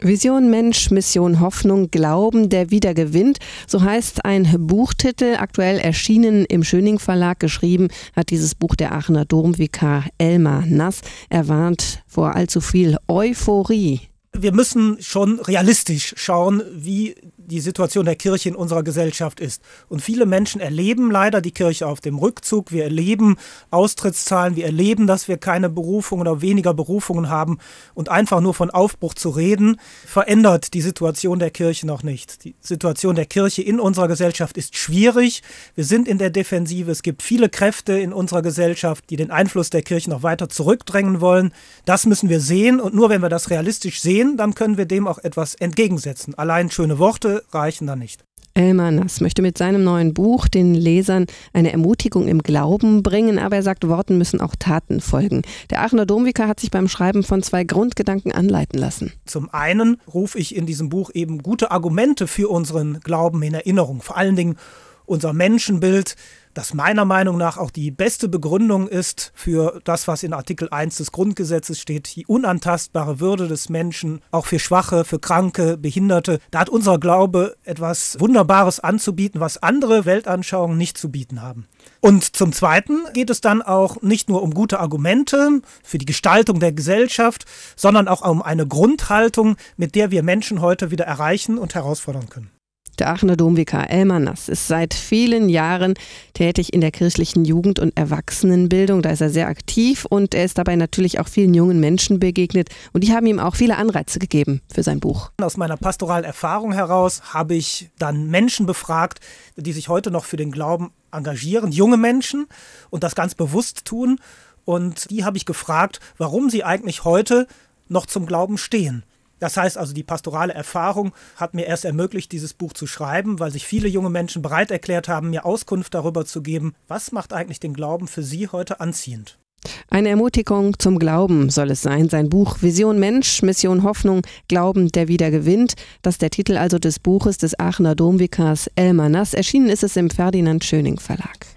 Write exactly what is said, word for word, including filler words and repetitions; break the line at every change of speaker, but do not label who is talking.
Vision Mensch, Mission Hoffnung, Glauben, der wieder gewinnt. So heißt ein Buchtitel, aktuell erschienen im Schöning Verlag. Geschrieben hat dieses Buch der Aachener Domvikar Elmar Nass. Er warnt vor allzu viel Euphorie.
Wir müssen schon realistisch schauen, wie die Situation der Kirche in unserer Gesellschaft ist. Und viele Menschen erleben leider die Kirche auf dem Rückzug. Wir erleben Austrittszahlen, wir erleben, dass wir keine Berufungen oder weniger Berufungen haben. Und einfach nur von Aufbruch zu reden, verändert die Situation der Kirche noch nicht. Die Situation der Kirche in unserer Gesellschaft ist schwierig. Wir sind in der Defensive. Es gibt viele Kräfte in unserer Gesellschaft, die den Einfluss der Kirche noch weiter zurückdrängen wollen. Das müssen wir sehen. Und nur wenn wir das realistisch sehen, dann können wir dem auch etwas entgegensetzen. Allein schöne Worte reichen da nicht.
Elmar Nass möchte mit seinem neuen Buch den Lesern eine Ermutigung im Glauben bringen, aber er sagt, Worten müssen auch Taten folgen. Der Aachener Domvikar hat sich beim Schreiben von zwei Grundgedanken anleiten lassen.
Zum einen rufe ich in diesem Buch eben gute Argumente für unseren Glauben in Erinnerung. Vor allen Dingen unser Menschenbild, das meiner Meinung nach auch die beste Begründung ist für das, was in Artikel eins des Grundgesetzes steht, die unantastbare Würde des Menschen, auch für Schwache, für Kranke, Behinderte. Da hat unser Glaube etwas Wunderbares anzubieten, was andere Weltanschauungen nicht zu bieten haben. Und zum Zweiten geht es dann auch nicht nur um gute Argumente für die Gestaltung der Gesellschaft, sondern auch um eine Grundhaltung, mit der wir Menschen heute wieder erreichen und herausfordern können.
Der Aachener Domvikar Elmar Nass ist seit vielen Jahren tätig in der kirchlichen Jugend- und Erwachsenenbildung. Da ist er sehr aktiv und er ist dabei natürlich auch vielen jungen Menschen begegnet. Und die haben ihm auch viele Anreize gegeben für sein Buch.
Aus meiner pastoralen Erfahrung heraus habe ich dann Menschen befragt, die sich heute noch für den Glauben engagieren, junge Menschen, und das ganz bewusst tun. Und die habe ich gefragt, warum sie eigentlich heute noch zum Glauben stehen. Das heißt also, die pastorale Erfahrung hat mir erst ermöglicht, dieses Buch zu schreiben, weil sich viele junge Menschen bereit erklärt haben, mir Auskunft darüber zu geben, was macht eigentlich den Glauben für sie heute anziehend.
Eine Ermutigung zum Glauben soll es sein. Sein Buch Vision Mensch, Mission Hoffnung, Glauben, der wieder gewinnt. Das ist der Titel also des Buches des Aachener Domvikars Elmar Nass. Erschienen ist es im Ferdinand Schöning Verlag.